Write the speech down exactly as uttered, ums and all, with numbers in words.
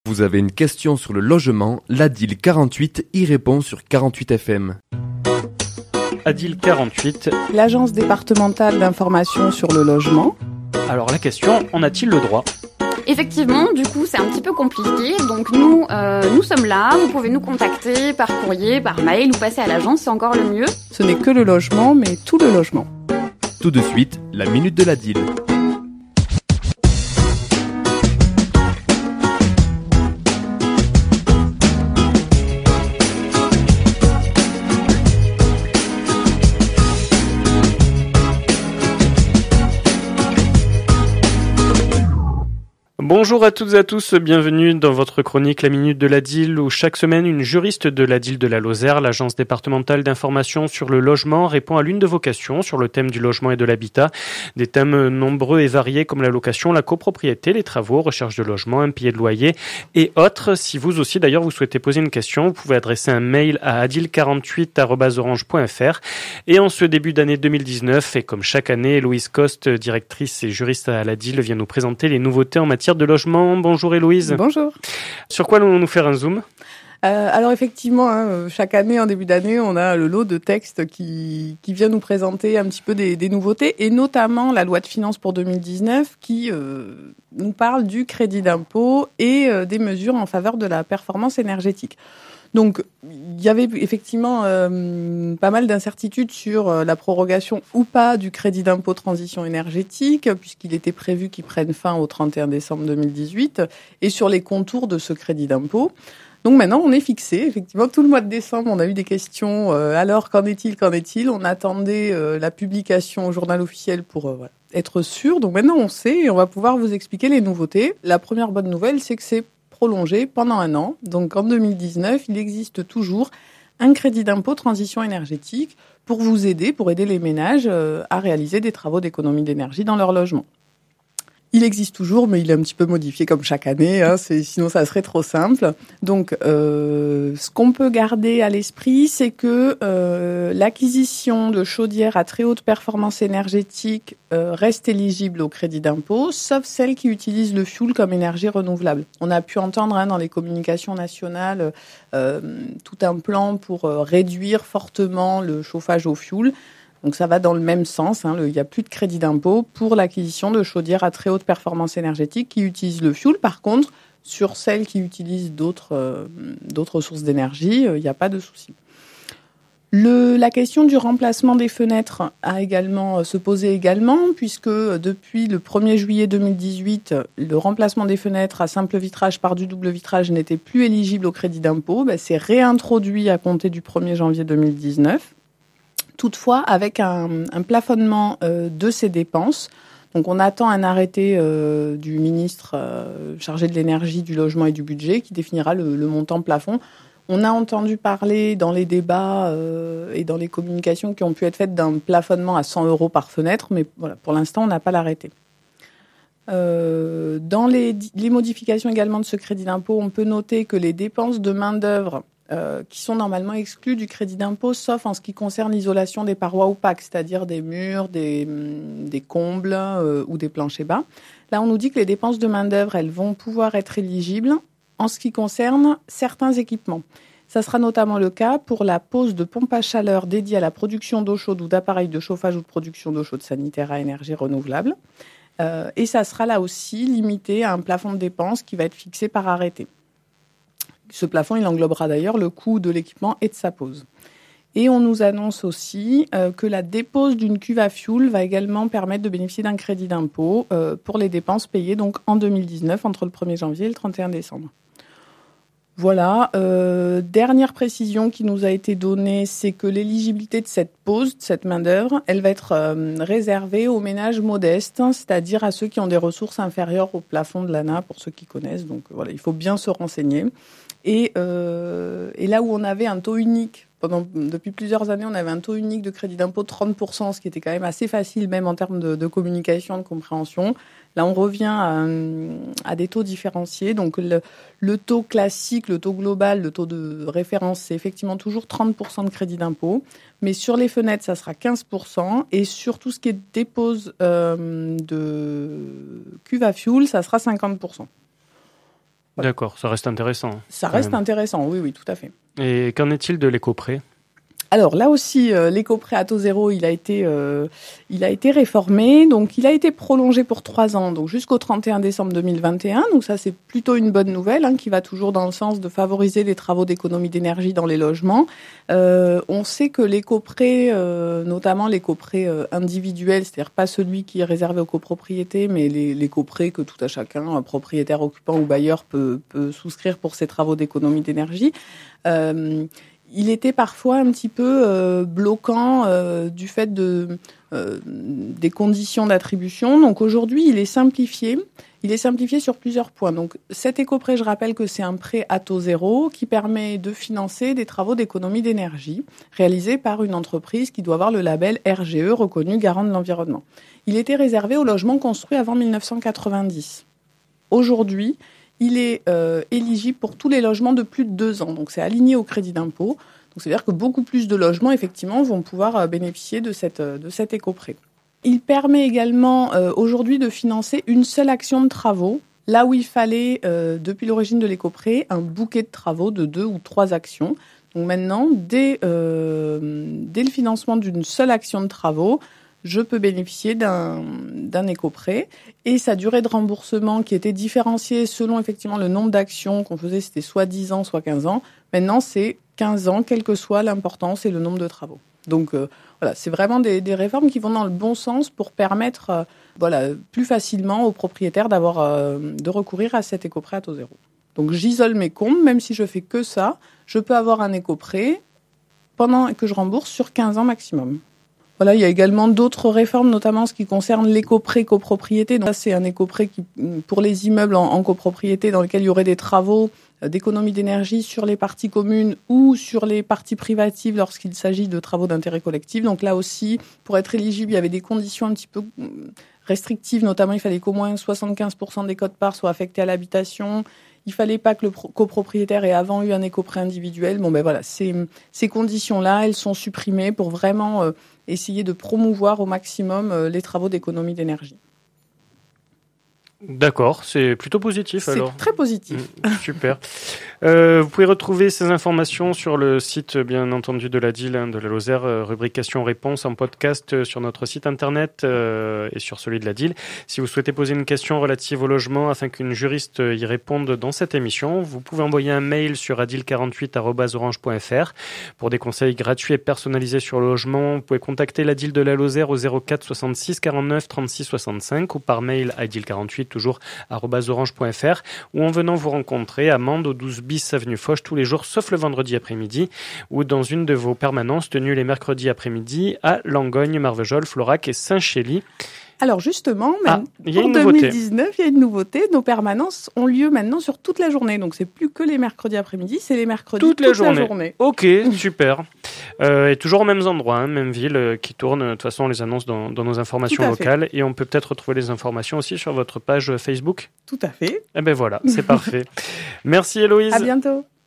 Vous avez une question sur le logement, l'Adil quarante-huit y répond sur quarante-huit F M. Adil quarante-huit. L'agence départementale d'information sur le logement. Alors la question, en a-t-il le droit ? Effectivement, du coup, c'est un petit peu compliqué. Donc nous, euh, nous sommes là. Vous pouvez nous contacter par courrier, par mail ou passer à l'agence, c'est encore le mieux. Ce n'est que le logement, mais tout le logement. Tout de suite, la minute de l'Adil. Bonjour à toutes et à tous, bienvenue dans votre chronique La Minute de l'Adil où chaque semaine une juriste de l'Adil de la Lozère, l'agence départementale d'information sur le logement, répond à l'une de vos questions sur le thème du logement et de l'habitat. Des thèmes nombreux et variés comme la location, la copropriété, les travaux, recherche de logement, impayé de loyer et autres. Si vous aussi d'ailleurs vous souhaitez poser une question, vous pouvez adresser un mail à adil quarante-huit arobase orange point f r. Et en ce début d'année deux mille dix-neuf, et comme chaque année, Héloïse Coste, directrice et juriste à l'Adil, vient nous présenter les nouveautés en matière de logement. Bonjour Héloïse. Bonjour. Sur quoi allons-nous faire un zoom ? Euh, alors effectivement, hein, chaque année, en début d'année, on a le lot de textes qui, qui vient nous présenter un petit peu des, des nouveautés, et notamment la loi de finances pour deux mille dix-neuf qui euh, nous parle du crédit d'impôt et euh, des mesures en faveur de la performance énergétique. Donc, il y avait effectivement euh, pas mal d'incertitudes sur euh, la prorogation ou pas du crédit d'impôt transition énergétique, puisqu'il était prévu qu'il prenne fin au trente et un décembre deux mille dix-huit, et sur les contours de ce crédit d'impôt. Donc maintenant, on est fixé. Effectivement, tout le mois de décembre, on a eu des questions. Euh, alors, qu'en est-il, qu'en est-il ? On attendait euh, la publication au journal officiel pour euh, voilà, être sûr. Donc maintenant, on sait et on va pouvoir vous expliquer les nouveautés. La première bonne nouvelle, c'est que c'est prolongé pendant un an. Donc en deux mille dix-neuf, il existe toujours un crédit d'impôt transition énergétique pour vous aider, pour aider les ménages euh, à réaliser des travaux d'économie d'énergie dans leur logement. Il existe toujours, mais il est un petit peu modifié comme chaque année, hein, c'est, sinon ça serait trop simple. Donc, euh, ce qu'on peut garder à l'esprit, c'est que euh, l'acquisition de chaudières à très haute performance énergétique euh, reste éligible au crédit d'impôt, sauf celles qui utilisent le fioul comme énergie renouvelable. On a pu entendre hein, dans les communications nationales euh, tout un plan pour euh, réduire fortement le chauffage au fioul. Donc ça va dans le même sens, hein, le, il n'y a plus de crédit d'impôt pour l'acquisition de chaudières à très haute performance énergétique qui utilisent le fioul. Par contre, sur celles qui utilisent d'autres, euh, d'autres sources d'énergie, euh, il n'y a pas de souci. Le, la question du remplacement des fenêtres a également euh, se posé également, puisque euh, depuis le premier juillet deux mille dix-huit, le remplacement des fenêtres à simple vitrage par du double vitrage n'était plus éligible au crédit d'impôt. Ben, c'est réintroduit à compter du premier janvier deux mille dix-neuf. Toutefois, avec un, un plafonnement euh, de ces dépenses. Donc, on attend un arrêté euh, du ministre euh, chargé de l'énergie, du logement et du budget qui définira le, le montant plafond. On a entendu parler dans les débats euh, et dans les communications qui ont pu être faites d'un plafonnement à cent euros par fenêtre, mais voilà, pour l'instant, on n'a pas l'arrêté. Euh, dans les, les modifications également de ce crédit d'impôt, on peut noter que les dépenses de main-d'œuvre Euh, qui sont normalement exclus du crédit d'impôt, sauf en ce qui concerne l'isolation des parois opaques, c'est-à-dire des murs, des, des combles euh, ou des planchers bas. Là, on nous dit que les dépenses de main-d'œuvre, elles vont pouvoir être éligibles en ce qui concerne certains équipements. Ça sera notamment le cas pour la pose de pompes à chaleur dédiées à la production d'eau chaude ou d'appareils de chauffage ou de production d'eau chaude sanitaire à énergie renouvelable. Euh, et ça sera là aussi limité à un plafond de dépenses qui va être fixé par arrêté. Ce plafond, il englobera d'ailleurs le coût de l'équipement et de sa pose. Et on nous annonce aussi euh, que la dépose d'une cuve à fioul va également permettre de bénéficier d'un crédit d'impôt euh, pour les dépenses payées donc en deux mille dix-neuf entre le premier janvier et le trente et un décembre. Voilà. Euh, dernière précision qui nous a été donnée, c'est que l'éligibilité de cette pose, de cette main-d'œuvre, elle va être euh, réservée aux ménages modestes, c'est-à-dire à ceux qui ont des ressources inférieures au plafond de l'A N A, pour ceux qui connaissent. Donc voilà, il faut bien se renseigner. Et, euh, et là où on avait un taux unique, pendant, depuis plusieurs années, on avait un taux unique de crédit d'impôt de trente pour cent, ce qui était quand même assez facile, même en termes de, de communication, de compréhension. Là, on revient à, à des taux différenciés. Donc, le, le taux classique, le taux global, le taux de référence, c'est effectivement toujours trente pour cent de crédit d'impôt. Mais sur les fenêtres, ça sera quinze pour cent. Et sur tout ce qui est dépose euh, de cuve à fioul, ça sera cinquante pour cent. Voilà. D'accord, ça reste intéressant. Ça reste même. intéressant, oui, oui, tout à fait. Et qu'en est-il de l'éco-prêt ? Alors là aussi, euh, l'éco-prêt à taux zéro, il a été, euh, il a été réformé, donc il a été prolongé pour trois ans, donc jusqu'au trente et un décembre deux mille vingt et un. Donc ça, c'est plutôt une bonne nouvelle, hein, qui va toujours dans le sens de favoriser les travaux d'économie d'énergie dans les logements. Euh, on sait que l'éco-prêt, euh, notamment l'éco-prêt euh, individuel, c'est-à-dire pas celui qui est réservé aux copropriétés, mais les, l'éco-prêt que tout à chacun, propriétaire, occupant ou bailleur, peut, peut souscrire pour ses travaux d'économie d'énergie. Euh, Il était parfois un petit peu euh, bloquant euh, du fait de, euh, des conditions d'attribution. Donc aujourd'hui, il est simplifié. Il est simplifié sur plusieurs points. Donc cet éco-prêt, je rappelle que c'est un prêt à taux zéro qui permet de financer des travaux d'économie d'énergie réalisés par une entreprise qui doit avoir le label R G E, reconnu garant de l'environnement. Il était réservé aux logements construits avant mille neuf cent quatre-vingt-dix. Aujourd'hui, il est euh, éligible pour tous les logements de plus de deux ans. Donc, c'est aligné au crédit d'impôt. Donc, c'est-à-dire que beaucoup plus de logements, effectivement, vont pouvoir euh, bénéficier de, cette, de cet éco-prêt. Il permet également, euh, aujourd'hui, de financer une seule action de travaux, là où il fallait, euh, depuis l'origine de l'éco-prêt, un bouquet de travaux de deux ou trois actions. Donc, maintenant, dès, euh, dès le financement d'une seule action de travaux, je peux bénéficier d'un, d'un éco-prêt. Et sa durée de remboursement qui était différenciée selon effectivement le nombre d'actions qu'on faisait, c'était soit dix ans, soit quinze ans. Maintenant, c'est quinze ans, quelle que soit l'importance et le nombre de travaux. Donc euh, voilà, c'est vraiment des, des réformes qui vont dans le bon sens pour permettre euh, voilà, plus facilement aux propriétaires d'avoir, euh, de recourir à cet éco-prêt à taux zéro. Donc j'isole mes comptes, même si je fais que ça, je peux avoir un éco-prêt pendant que je rembourse sur quinze ans maximum. Voilà, il y a également d'autres réformes, notamment ce qui concerne l'éco-prêt copropriété. Donc ça, c'est un éco-prêt qui, pour les immeubles en, en copropriété dans lesquels il y aurait des travaux d'économie d'énergie sur les parties communes ou sur les parties privatives lorsqu'il s'agit de travaux d'intérêt collectif. Donc là aussi, pour être éligible, il y avait des conditions un petit peu restrictives, notamment il fallait qu'au moins soixante-quinze pour cent des quotes-parts soient affectés à l'habitation. Il fallait pas que le copropriétaire ait avant eu un éco-prêt individuel. Bon ben voilà, ces, ces conditions-là, elles sont supprimées pour vraiment euh, essayer de promouvoir au maximum euh, les travaux d'économie d'énergie. D'accord, c'est plutôt positif c'est alors. C'est très positif. Mmh, super. Euh, vous pouvez retrouver ces informations sur le site, bien entendu, de la D I L, hein, de la Lozère, euh, rubrique questions-réponses en podcast euh, sur notre site internet euh, et sur celui de la D I L. Si vous souhaitez poser une question relative au logement afin qu'une juriste y réponde dans cette émission, vous pouvez envoyer un mail sur adil quarante-huit arobase orange point f r. Pour des conseils gratuits et personnalisés sur le logement, vous pouvez contacter la D I L de la Lozère au zéro quatre soixante-six quarante-neuf trente-six soixante-cinq ou par mail adil quarante-huit toujours arobase orange point f r, ou en venant vous rencontrer à Mende au douze bis avenue Foch tous les jours sauf le vendredi après-midi, ou dans une de vos permanences tenues les mercredis après-midi à Langogne, Marvejols, Florac et Saint-Chély. Alors justement, Ah, même il y a pour une nouveauté. deux mille dix-neuf, il y a une nouveauté. Nos permanences ont lieu maintenant sur toute la journée. Donc c'est plus que les mercredis après-midi, c'est les mercredis Toute toute, la journée. la journée. Ok, super. Euh, et toujours aux mêmes endroits, hein, même ville euh, qui tourne. De toute façon, on les annonce dans, dans nos informations Tout à fait. locales. Et on peut peut-être retrouver les informations aussi sur votre page Facebook. Tout à fait. Eh ben voilà, c'est parfait. Merci Héloïse. À bientôt.